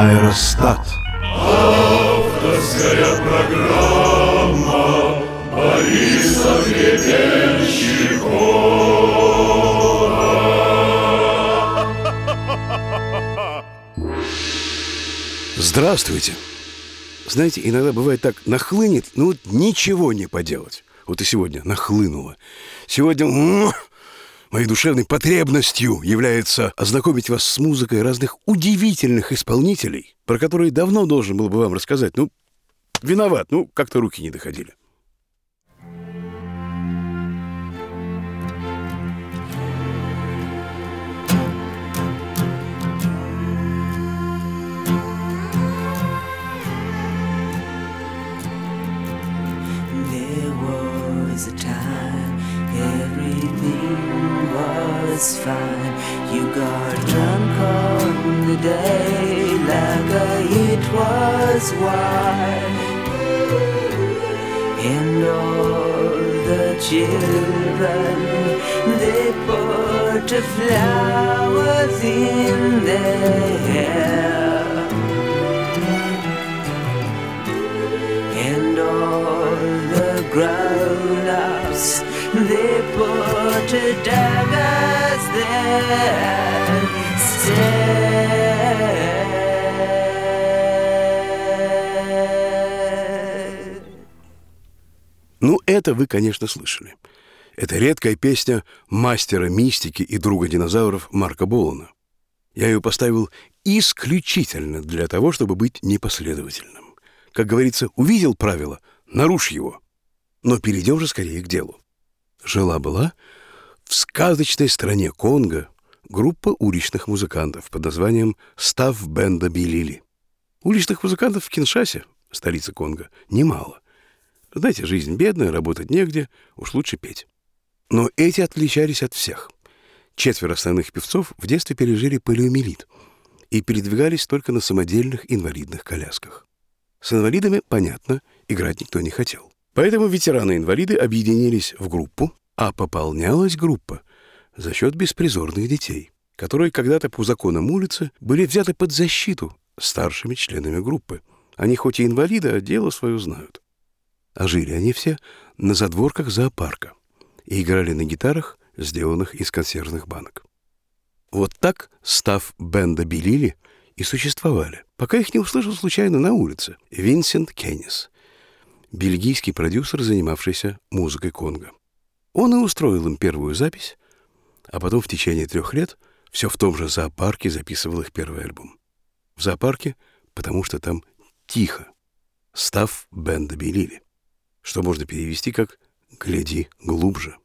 Аэростат. Авторская программа Бориса Гребенщикова. Здравствуйте. Знаете, иногда бывает так, нахлынет, ну вот ничего не поделать. Вот и сегодня нахлынуло. Сегодня моей душевной потребностью является ознакомить вас с музыкой разных удивительных исполнителей, про которые давно должен был бы вам рассказать. Ну, виноват, как-то руки не доходили. Fine. You got drunk on the day like it was wine, and all the children, they put flowers in their hair, and all the grown-ups, they put daggers there instead. Ну, это вы, конечно, слышали. Это редкая песня мастера мистики и друга динозавров Марка Болана. Я ее поставил исключительно для того, чтобы быть непоследовательным. Как говорится, увидел правило, нарушь его. Но перейдем же скорее к делу. Жила-была в сказочной стране Конго группа уличных музыкантов под названием «Став Бенда Билили». Уличных музыкантов в Киншасе, столице Конго, немало. Знаете, жизнь бедная, работать негде, уж лучше петь. Но эти отличались от всех. 4 основных певцов в детстве пережили полиомиелит и передвигались только на самодельных инвалидных колясках. С инвалидами, понятно, играть никто не хотел. Поэтому ветераны-инвалиды объединились в группу, а пополнялась группа за счет беспризорных детей, которые когда-то по законам улицы были взяты под защиту старшими членами группы. Они хоть и инвалиды, а дело свое знают. А жили они все на задворках зоопарка и играли на гитарах, сделанных из консервных банок. Вот так, став Бенда Билили, и существовали, пока их не услышал случайно на улице Винсент Кеннис, бельгийский продюсер, занимавшийся музыкой Конго. Он и устроил им первую запись, а потом в течение 3 лет все в том же зоопарке записывал их первый альбом. В зоопарке, потому что там тихо. Став Бенда Билили, что можно перевести как «гляди глубже».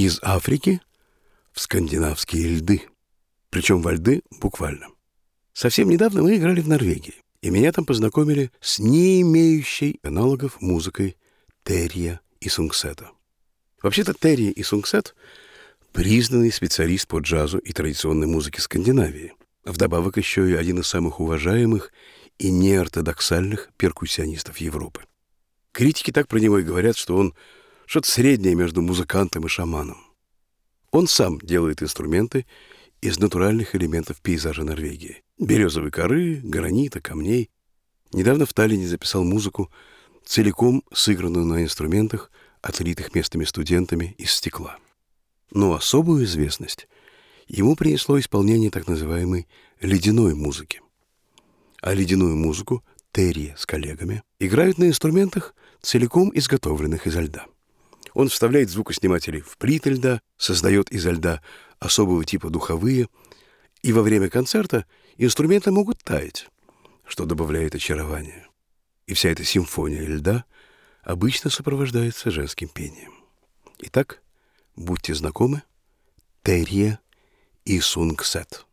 из Африки в скандинавские льды. Причем во льды буквально. Совсем недавно мы играли в Норвегии, и меня там познакомили с не имеющей аналогов музыкой Терья и Сунгсета. Вообще-то Терья и Сунгсет — признанный специалист по джазу и традиционной музыке Скандинавии. Вдобавок еще и один из самых уважаемых и неортодоксальных перкуссионистов Европы. Критики так про него и говорят, что он что-то среднее между музыкантом и шаманом. Он сам делает инструменты из натуральных элементов пейзажа Норвегии. Березовой коры, гранита, камней. Недавно в Таллине записал музыку, целиком сыгранную на инструментах, отлитых местными студентами из стекла. Но особую известность ему принесло исполнение так называемой ледяной музыки. А ледяную музыку Терья с коллегами играют на инструментах, целиком изготовленных изо льда. Он вставляет звукосниматели в плиты льда, создает изо льда особого типа духовые, и во время концерта инструменты могут таять, что добавляет очарования. И вся эта симфония льда обычно сопровождается женским пением. Итак, будьте знакомы, Терья и Сунгсет.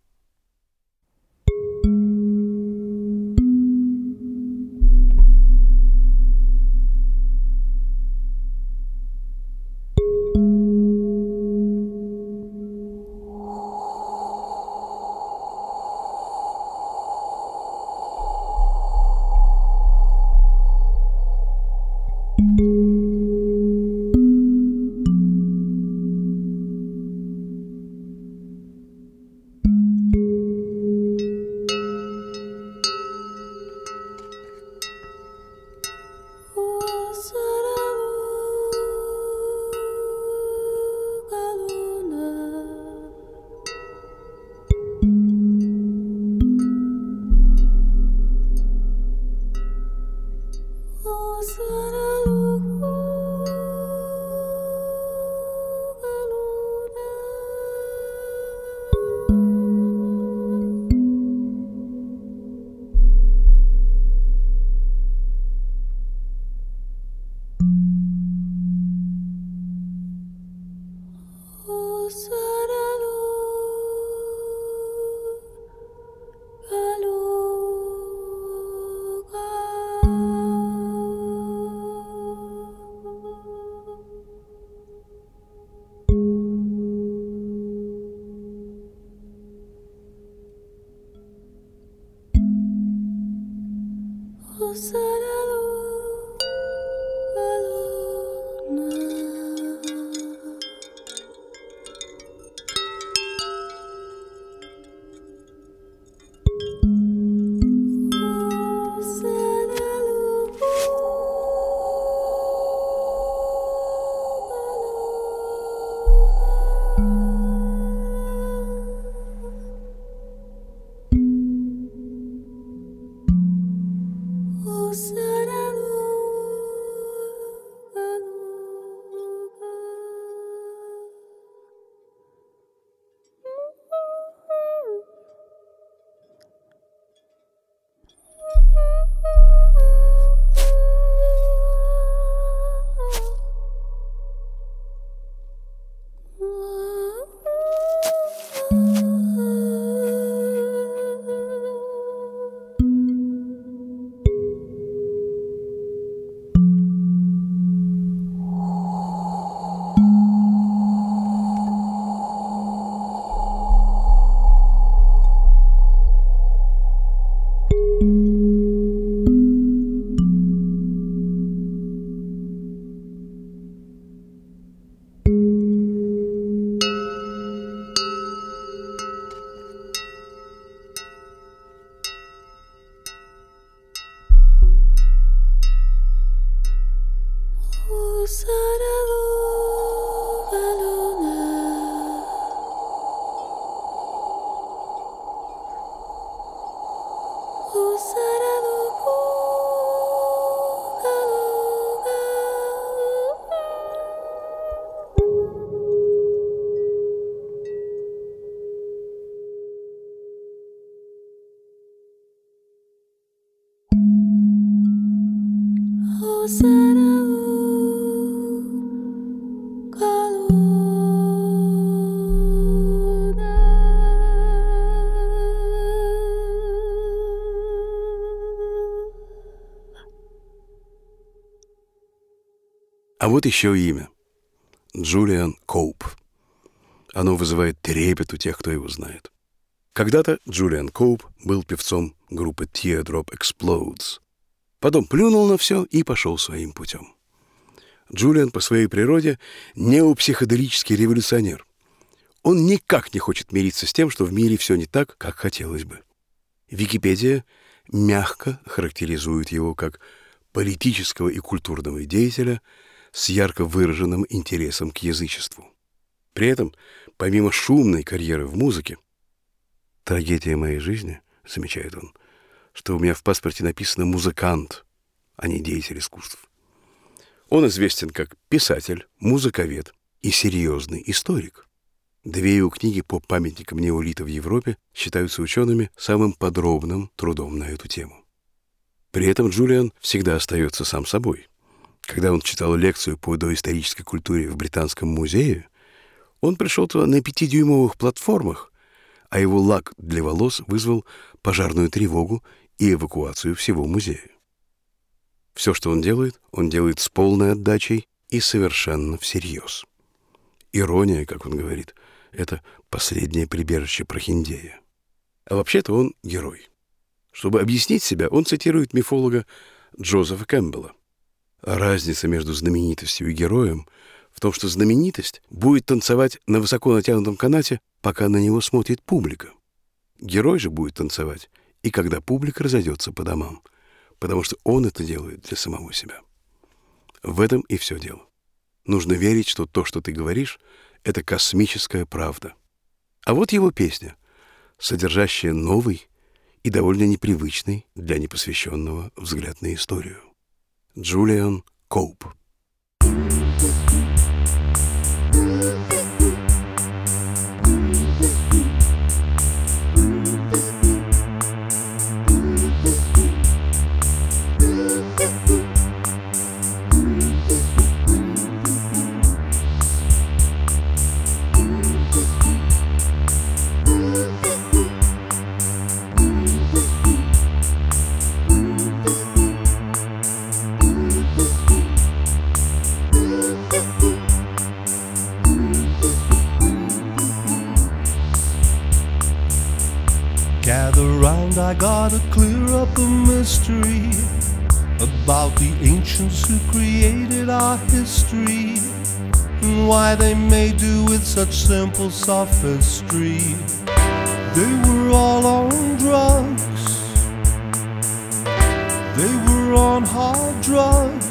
А вот еще имя. Джулиан Коуп. Оно вызывает трепет у тех, кто его знает. Когда-то Джулиан Коуп был певцом группы Teardrop Explodes. Потом плюнул на все и пошел своим путем. Джулиан по своей природе неопсиходелический революционер. Он никак не хочет мириться с тем, что в мире все не так, как хотелось бы. Википедия мягко характеризует его как политического и культурного деятеля с ярко выраженным интересом к язычеству. При этом, помимо шумной карьеры в музыке, трагедия моей жизни, замечает он, что у меня в паспорте написано «музыкант», а не деятель искусств. Он известен как писатель, музыковед и серьезный историк. Две его книги по памятникам неолита в Европе считаются учеными самым подробным трудом на эту тему. При этом Джулиан всегда остается сам собой. Когда он читал лекцию по доисторической культуре в Британском музее, он пришел туда на 5-дюймовых платформах, а его лак для волос вызвал пожарную тревогу и эвакуацию всего музея. Все, что он делает с полной отдачей и совершенно всерьез. Ирония, как он говорит, это последнее прибежище прохиндея. А вообще-то он герой. Чтобы объяснить себя, он цитирует мифолога Джозефа Кэмпбелла. Разница между знаменитостью и героем в том, что знаменитость будет танцевать на высоко натянутом канате, пока на него смотрит публика. Герой же будет танцевать, и когда публика разойдется по домам, потому что он это делает для самого себя. В этом и все дело. Нужно верить, что то, что ты говоришь, это космическая правда. А вот его песня, содержащая новый и довольно непривычный для непосвященного взгляд на историю. Джулиан Коуп. Gather round, I gotta clear up a mystery about the ancients who created our history, and why they made do with such simple sophistry. They were all on drugs, they were on hard drugs.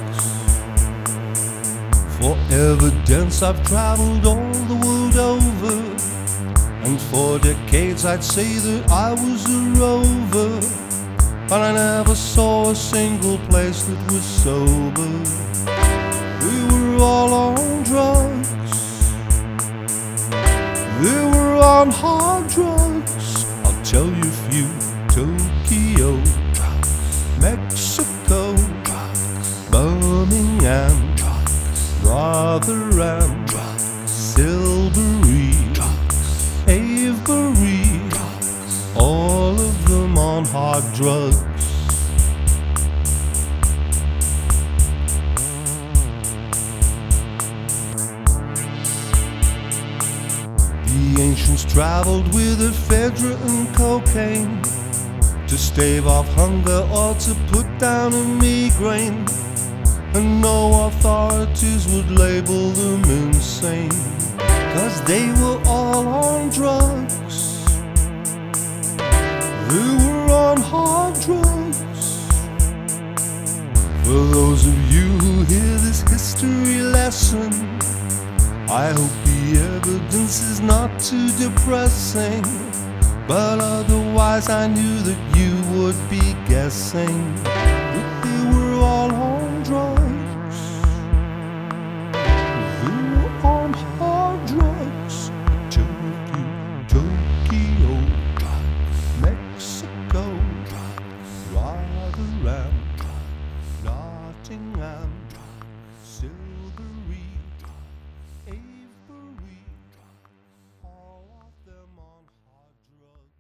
For evidence I've traveled all the world over, and for decades I'd say that I was a rover, but I never saw a single place that was sober. We were all on drugs, they were on hard drugs. I'll tell you a few: Tokyo drugs, Mexico drugs, Birmingham drugs, Rotherham drugs, Silbury drugs, Avebury drugs, all of them on hard drugs. The ancients traveled with ephedra and cocaine to stave off hunger or to put down a migraine, and no authorities would label them insane, 'cause they were all on drugs, they were on hard drugs. For those of you who hear this history lesson, I hope the evidence is not too depressing, but otherwise I knew that you would be guessing that they were all on drugs, they were on hard drugs. Tokyo drugs, Mexico drugs, Rotherham drugs, Nottingham drugs, Silbury drugs, Avebury drugs, all of them on hard drugs.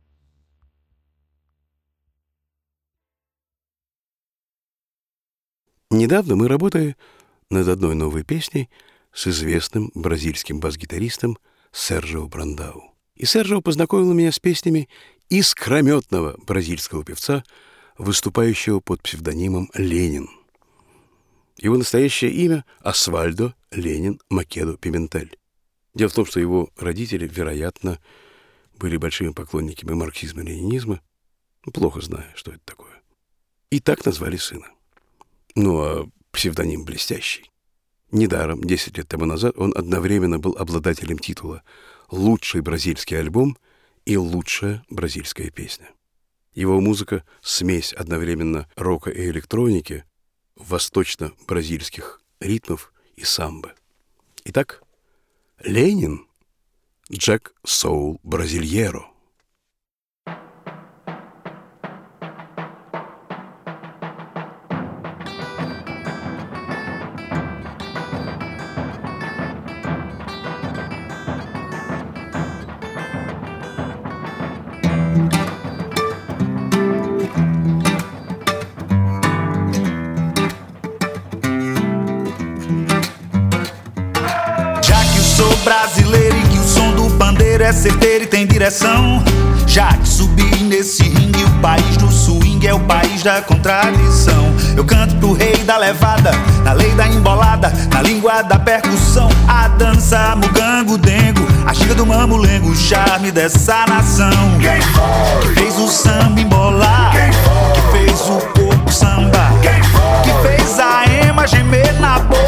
Недавно мы, работая над одной новой песней с известным бразильским бас-гитаристом Серджио Брандау. И Серджио познакомил меня с песнями искрометного бразильского певца, выступающего под псевдонимом Ленин. Его настоящее имя — Освальдо Ленин Македо Пиментель. Дело в том, что его родители, вероятно, были большими поклонниками марксизма и ленинизма, плохо зная, что это такое. И так назвали сына. Ну, а псевдоним блестящий. Недаром, 10 лет тому назад, он одновременно был обладателем титула «Лучший бразильский альбом» и «Лучшая бразильская песня». Его музыка — смесь одновременно рока и электроники, восточно-бразильских ритмов и самбо. Итак, Ленин — Джек Соул Бразильеро. Brasileiro e que o som do pandeiro é certeiro e tem direção. Já que subi nesse ringue, o país do swing é o país da contradição. Eu canto pro rei da levada, na lei da embolada, na língua da percussão. A dança, mugango, dengo, a xiga do mamulengo, o charme dessa nação. Quem foi? Que fez o samba embolar? Quem foi? Que fez o corpo samba? Quem foi? Que fez a ema gemer na boa?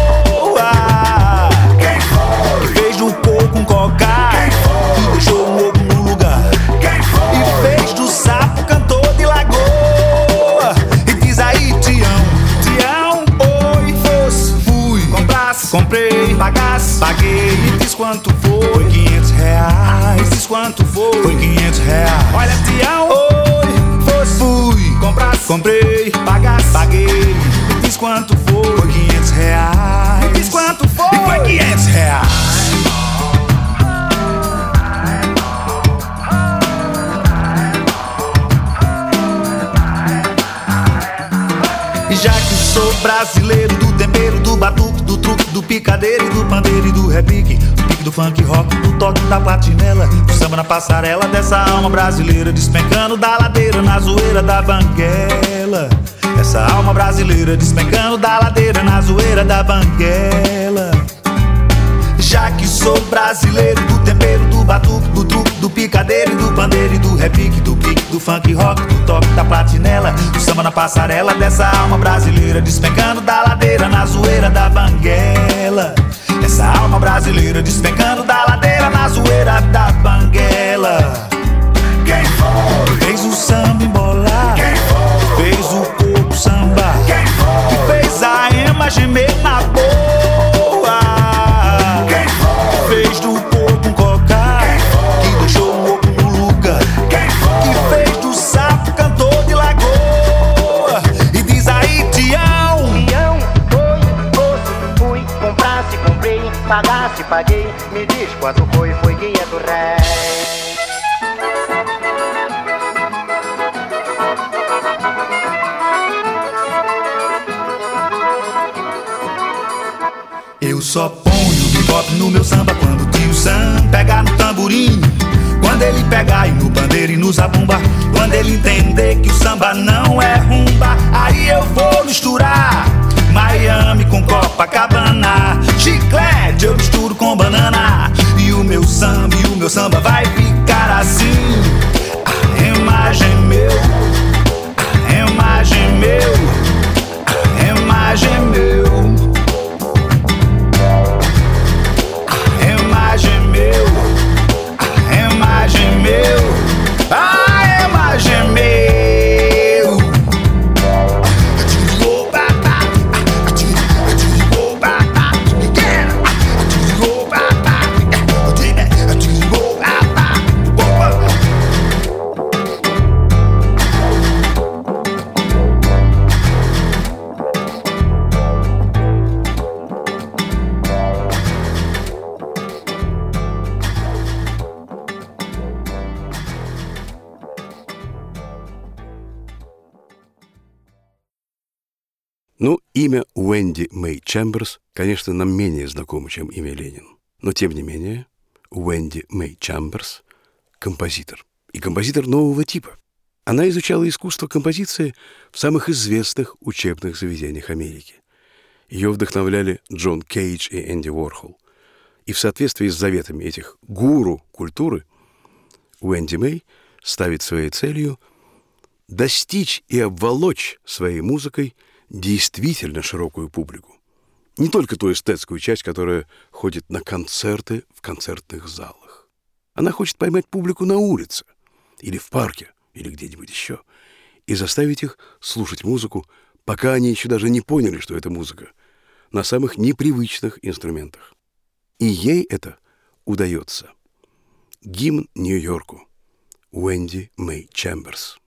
Com coca, e deixou o ovo no lugar. E fez do sapo cantor de lagoa. E diz aí, Tião, oi, fosse, fui, comprasse, comprei, pagasse, paguei. E diz quanto foi, R$500. Diz quanto foi, R$500. Olha, Tião, oi, fosse, fui, comprasse, comprei, pagasse, paguei. E diz quanto foi, R$500. E diz quanto foi, R$500. Já que sou brasileiro, do tempero, do batuque, do truque, do picadeiro, do pandeiro e do repique, do pique do funk rock, do toque da platinela, do samba na passarela, dessa alma brasileira despencando da ladeira na zoeira da banguela. Essa alma brasileira despencando da ladeira na zoeira da banguela. Já que sou brasileiro, do tempero, do batuque, do truque, do picadeiro e do pandeiro e do repique, do pique, do funk rock, do toque da platinela, do samba na passarela, dessa alma brasileira despencando da ladeira na zoeira da banguela. Essa alma brasileira despencando da ladeira na zoeira da banguela. Quem foi? Fez o samba embolar. Quem foi? Fez o corpo samba. Quem foi? Que fez a ema gemer na boa. Fez do corpo um cocar, que deixou o ovo no lugar. Que fez do sapo cantor de lagoa. E diz aí, Tião, foi, fui, comprasse, comprei, pagasse, paguei. Me diz quanto foi R$500. Eu só ponho bebop no meu samba quando o tio Sam pegar no tamborim. Quando ele pegar e no pandeiro e no zabumba. Quando ele entender que o samba não é rumba. Aí eu vou misturar Miami com Copacabana. Chiclete eu misturo com banana. E o meu samba vai ficar assim. A imagem é meu, a imagem é meu, a imagem é meu. A imagem meu, Ну, имя Уэнди Мэй Чемберс, конечно, нам менее знакомо, чем имя Ленин. Но, тем не менее, Уэнди Мэй Чемберс – композитор. И композитор нового типа. Она изучала искусство композиции в самых известных учебных заведениях Америки. Ее вдохновляли Джон Кейдж и Энди Уорхол. И в соответствии с заветами этих гуру культуры Уэнди Мэй ставит своей целью достичь и обволочь своей музыкой действительно широкую публику. Не только ту эстетскую часть, которая ходит на концерты в концертных залах. Она хочет поймать публику на улице, или в парке, или где-нибудь еще, и заставить их слушать музыку, пока они еще даже не поняли, что это музыка, на самых непривычных инструментах. И ей это удается. Гимн Нью-Йорку. Уэнди Мэй Чемберс.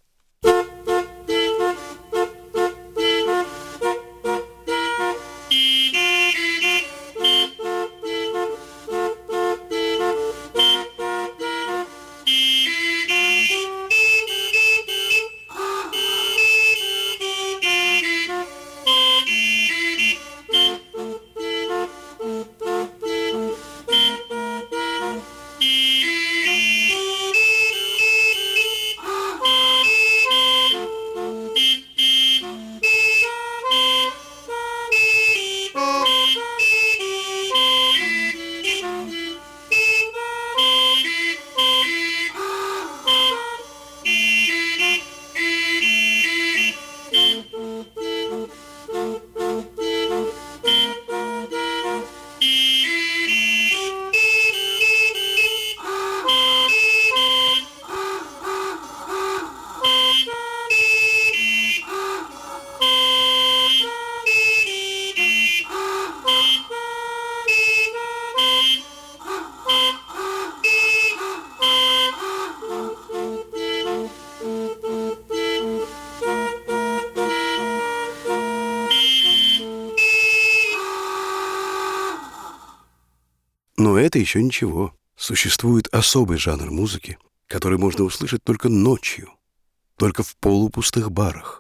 Но это еще ничего. Существует особый жанр музыки, который можно услышать только ночью, только в полупустых барах.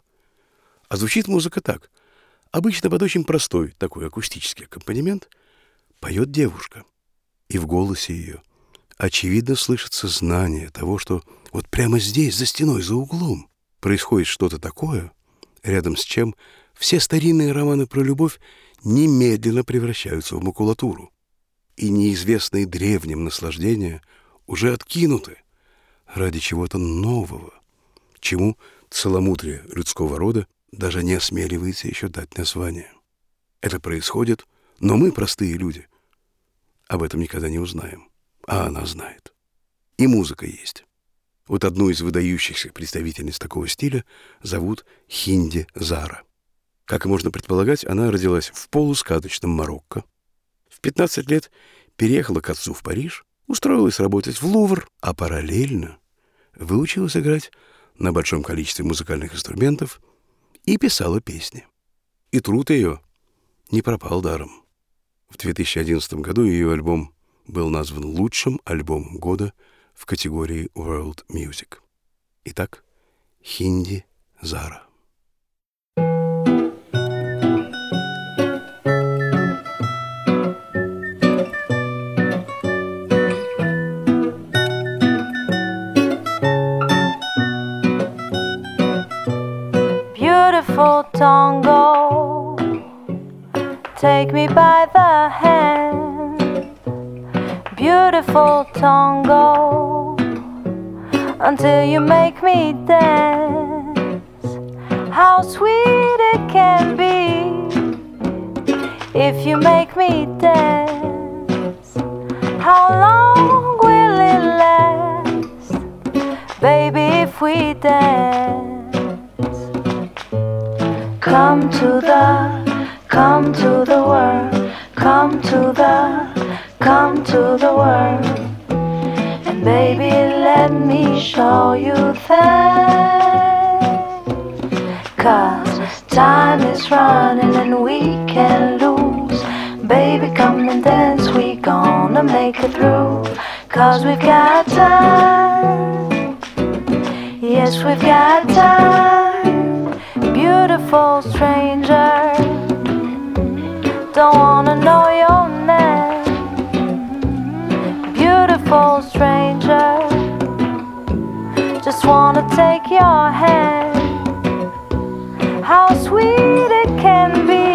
А звучит музыка так. Обычно под очень простой такой акустический аккомпанемент поет девушка. И в голосе ее очевидно слышится знание того, что вот прямо здесь, за стеной, за углом, происходит что-то такое, рядом с чем все старинные романы про любовь немедленно превращаются в макулатуру. И неизвестные древним наслаждения уже откинуты ради чего-то нового, чему целомудрие людского рода даже не осмеливается еще дать название. Это происходит, но мы, простые люди, об этом никогда не узнаем, а она знает. И музыка есть. Вот одну из выдающихся представительниц такого стиля зовут Хинди Зара. Как и можно предполагать, она родилась в полусказочном Марокко. В 15 лет переехала к отцу в Париж, устроилась работать в Лувр, а параллельно выучилась играть на большом количестве музыкальных инструментов и писала песни. И труд ее не пропал даром. В 2011 году ее альбом был назван лучшим альбомом года в категории World Music. Итак, Хинди Зара. Beautiful tango, take me by the hand. Beautiful tango, until you make me dance. How sweet it can be if you make me dance. How long will it last, baby, if we dance? Come to the world, come to the world, and baby, let me show you things. 'Cause time is running and we can't lose. Baby, come and dance, we gonna make it through. 'Cause we've got time, yes, we've got time. Beautiful beautiful stranger. Don't wanna know your name. Beautiful stranger, just wanna take your hand. How sweet it can be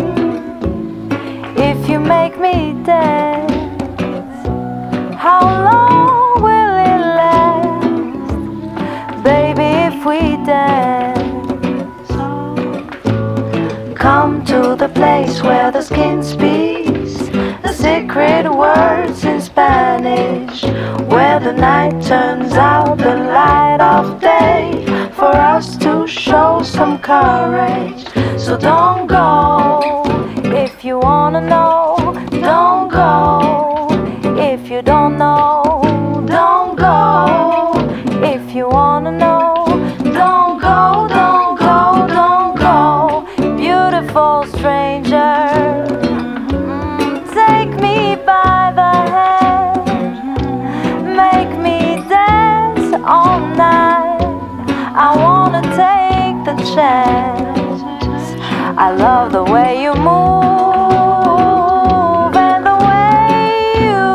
if you make me dance. How long will it last, baby, if we dance? Come to the place where the skin speaks the secret words in Spanish, where the night turns out the light of day, for us to show some courage. So don't go if you wanna know. Don't go if you don't know. Don't go if you wanna know. Don't go, don't go, don't go. Beautiful stranger, take me by the hand, make me dance all night. I wanna take the chance. I love the way you move and the way you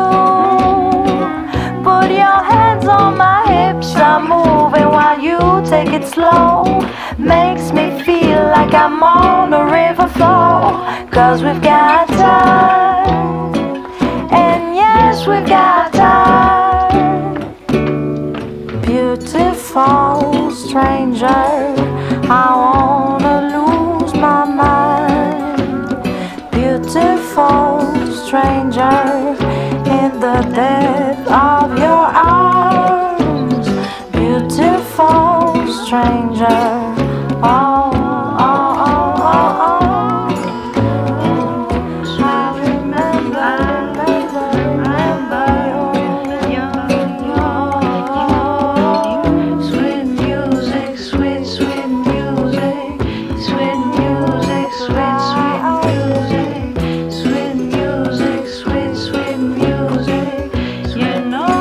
put your hands on my hips. I'm moving while you take it slow. Makes me feel like I'm on a river flow. 'Cause we've got time, and yes, we've got time. Beautiful stranger, I wanna lose my mind. Beautiful stranger, in the depth of your arms. Beautiful stranger, oh, oh, oh, oh, oh. I remember your sweet music, sweet, sweet music, sweet music, sweet, sweet music, sweet music, sweet, sweet music, you know.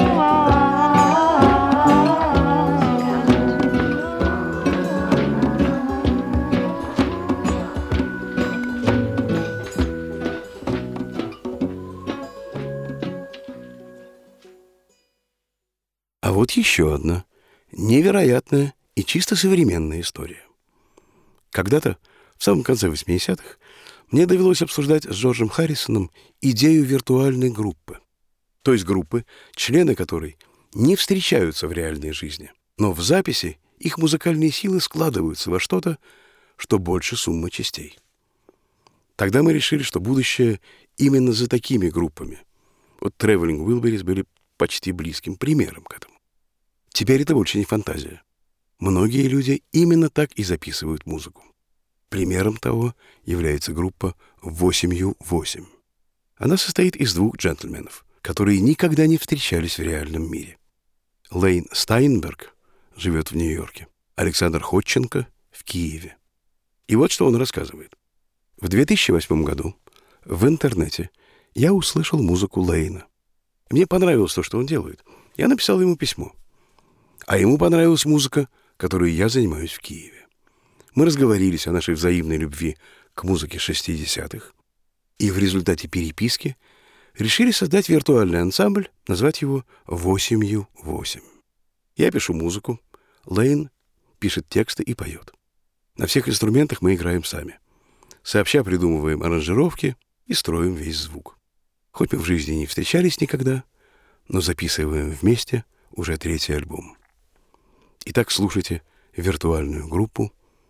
А вот еще одна невероятная и чисто современная история. Когда-то, в самом конце 80-х, мне довелось обсуждать с Джорджем Харрисоном идею виртуальной группы. То есть группы, члены которой не встречаются в реальной жизни, но в записи их музыкальные силы складываются во что-то, что больше суммы частей. Тогда мы решили, что будущее именно за такими группами. Вот Traveling Wilburys были почти близким примером к этому. Теперь это больше не фантазия. Многие люди именно так и записывают музыку. Примером того является группа 8U8. Она состоит из двух джентльменов, которые никогда не встречались в реальном мире. Лейн Стайнберг живет в Нью-Йорке, Александр Ходченко в Киеве. И вот что он рассказывает. В 2008 году в интернете я услышал музыку Лейна. Мне понравилось то, что он делает. Я написал ему письмо. А ему понравилась музыка, которой я занимаюсь в Киеве. Мы разговорились о нашей взаимной любви к музыке 60-х, и в результате переписки решили создать виртуальный ансамбль, назвать его 8U8. Я пишу музыку, Лейн пишет тексты и поет. На всех инструментах мы играем сами. Сообща придумываем аранжировки и строим весь звук. Хоть мы в жизни не встречались никогда, но записываем вместе уже 3-й альбом. Итак, слушайте виртуальную группу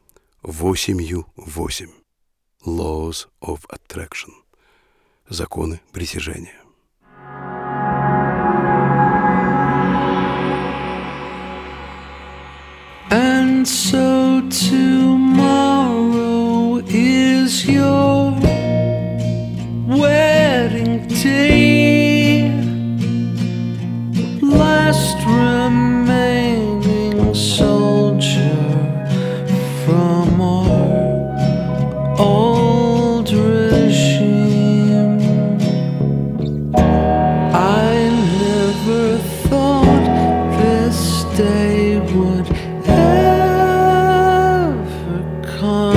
8U8. Laws of Attraction. Законы притяжения. And so tomorrow is your wedding day, last remaining soldier from our old regime. I never thought this day would ever come.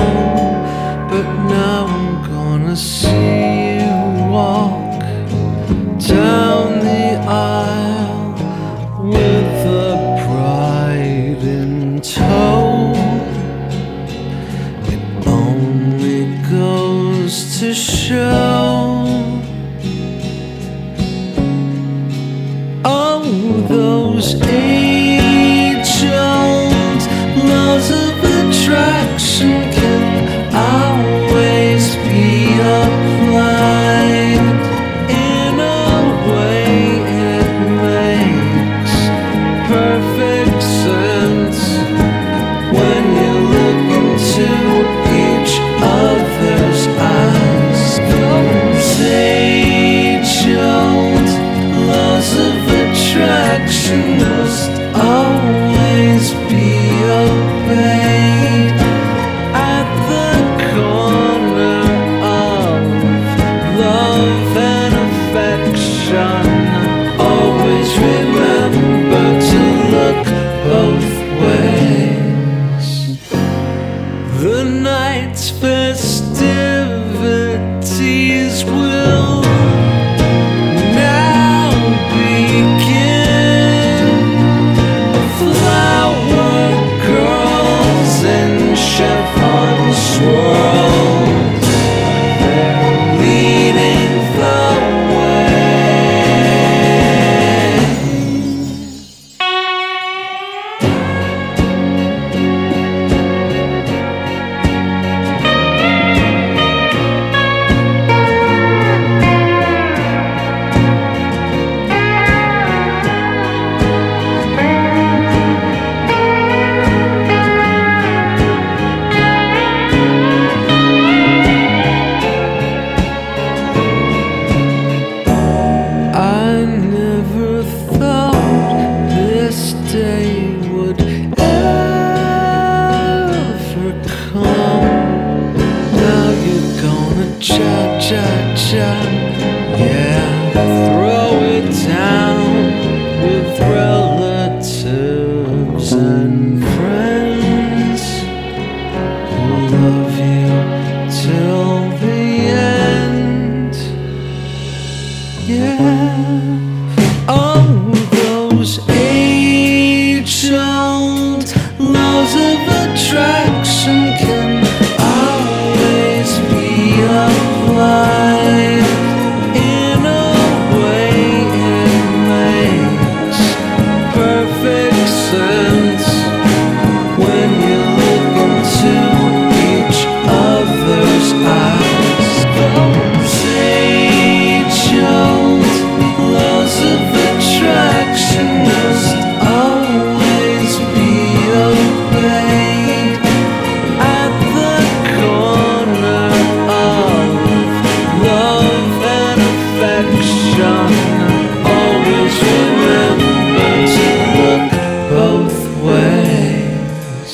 attraction can always be applied. In a way it makes perfect sense when you look into each other's eyes. Those age-old laws of attraction must always be obeyed. At the corner of love and affection, always remember to look both ways.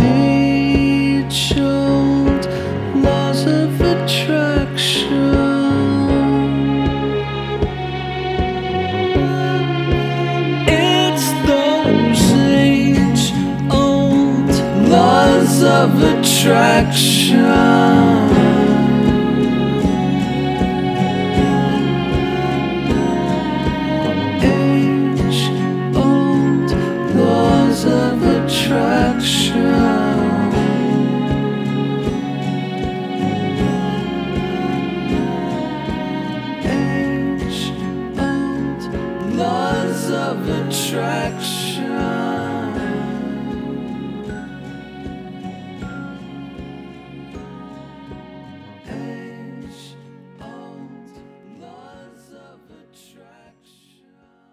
Age-old laws of attraction. It's those age-old laws of attraction. Age-old laws of attraction. Age-old laws of attraction. Age-old laws of attraction.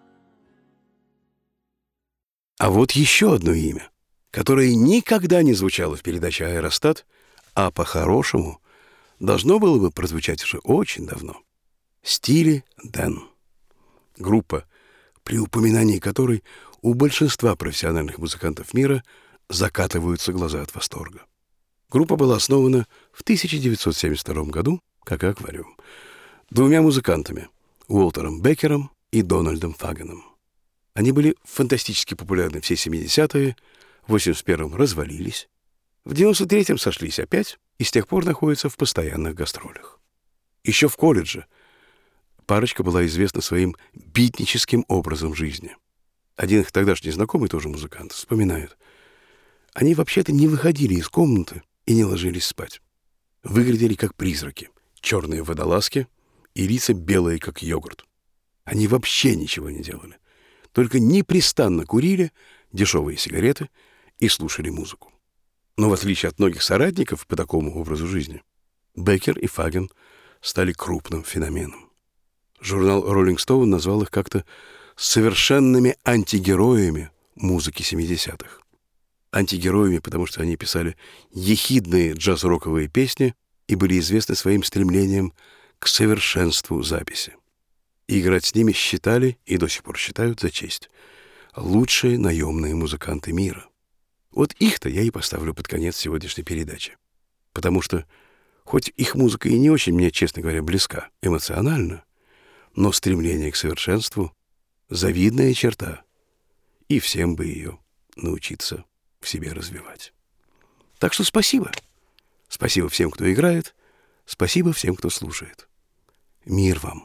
А вот еще одно имя, которое никогда не звучало в передаче «Аэростат», а по-хорошему должно было бы прозвучать уже очень давно. Стили Дэн. Группа, при упоминании которой у большинства профессиональных музыкантов мира закатываются глаза от восторга. Группа была основана в 1972 году, как и «Аквариум», двумя музыкантами — Уолтером Беккером и Дональдом Фагеном. Они были фантастически популярны все 70-е, в 81-м развалились, в 93-м сошлись опять и с тех пор находятся в постоянных гастролях. Еще в колледже парочка была известна своим битническим образом жизни. Один их тогдашний знакомый, тоже музыкант, вспоминает: они вообще-то не выходили из комнаты и не ложились спать. Выглядели как призраки, черные водолазки и лица белые, как йогурт. Они вообще ничего не делали, только непрестанно курили дешевые сигареты и слушали музыку. Но в отличие от многих соратников по такому образу жизни, Беккер и Фаген стали крупным феноменом. Журнал Rolling Stone назвал их как-то совершенными антигероями музыки 70-х. Антигероями, потому что они писали ехидные джаз-роковые песни и были известны своим стремлением к совершенству записи. И играть с ними считали, и до сих пор считают за честь, лучшие наемные музыканты мира. Вот их-то я и поставлю под конец сегодняшней передачи. Потому что, хоть их музыка и не очень мне, честно говоря, близка эмоционально, но стремление к совершенству — завидная черта, и всем бы ее научиться в себе развивать. Так что спасибо. Спасибо всем, кто играет. Спасибо всем, кто слушает. Мир вам.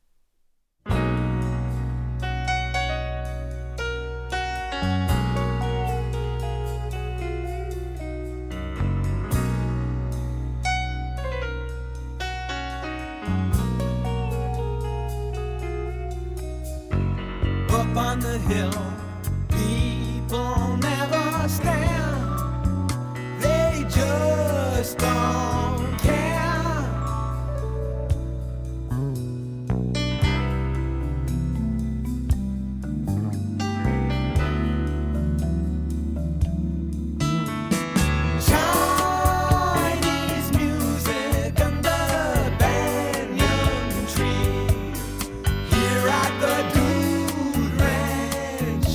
Up on the hill, people never stand. They just don't care. Chinese music under banyan tree. Here at the Dude Ranch,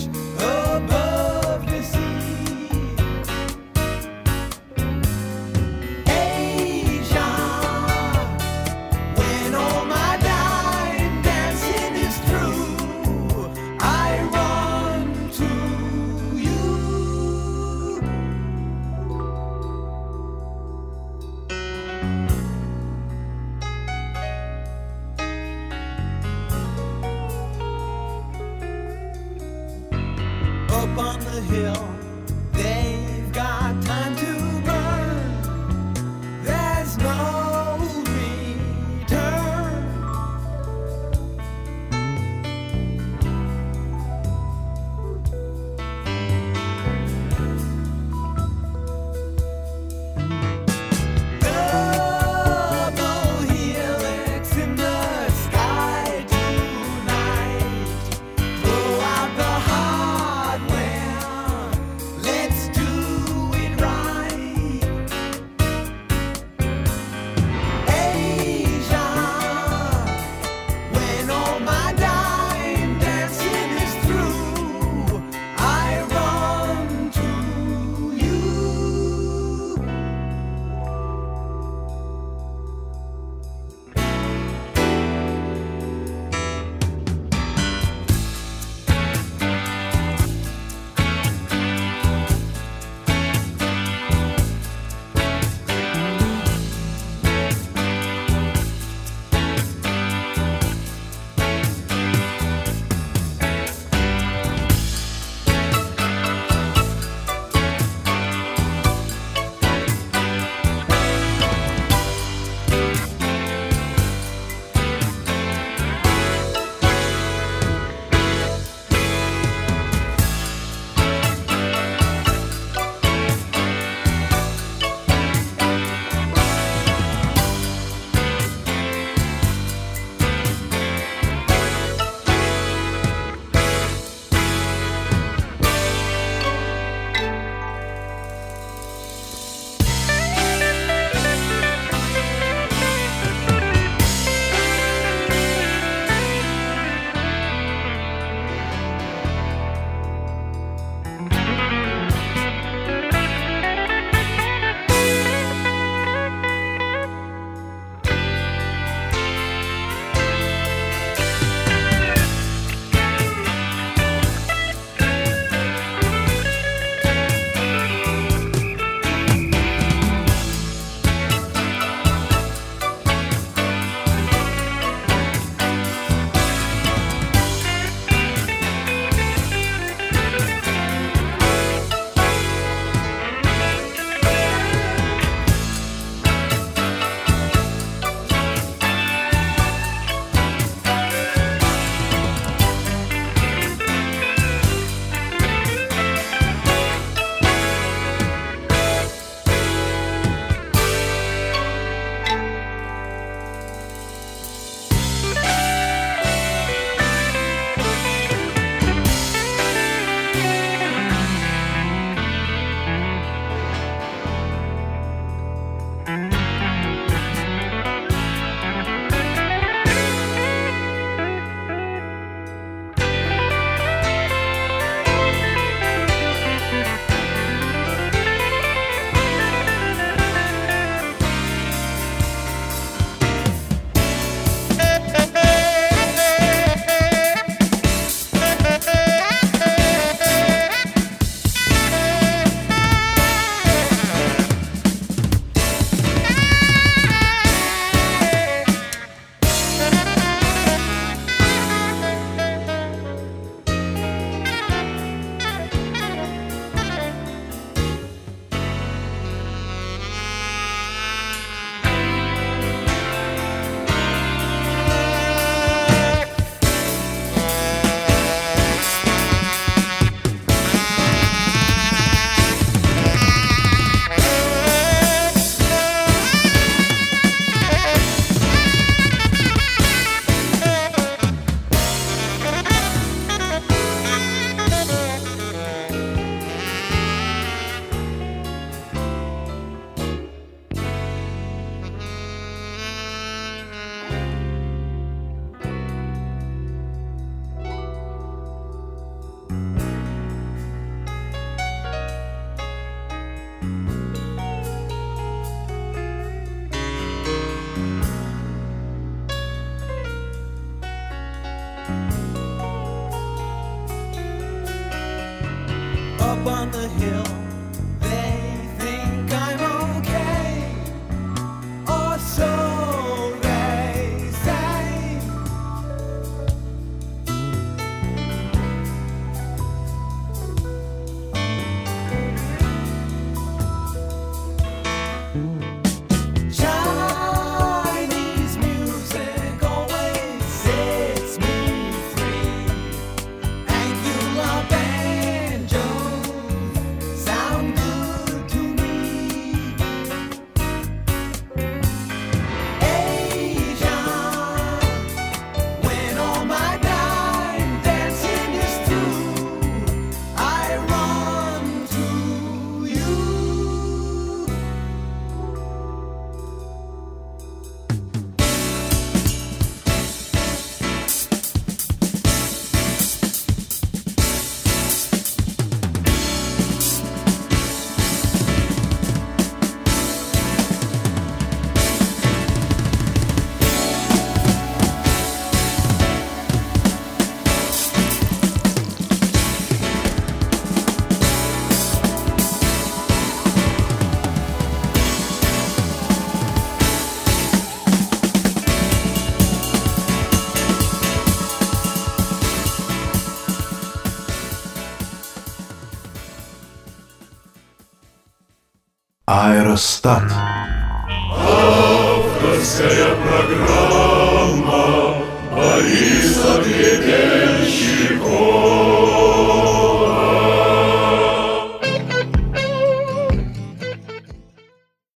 up on the hill, they think I'm okay, or so they say. Chinese music always sets me free. Angular banjos sound good to me. Asia, when all my time dancing is through, I run to you. Аэростат. Авторская программа Бориса Гребенщикова.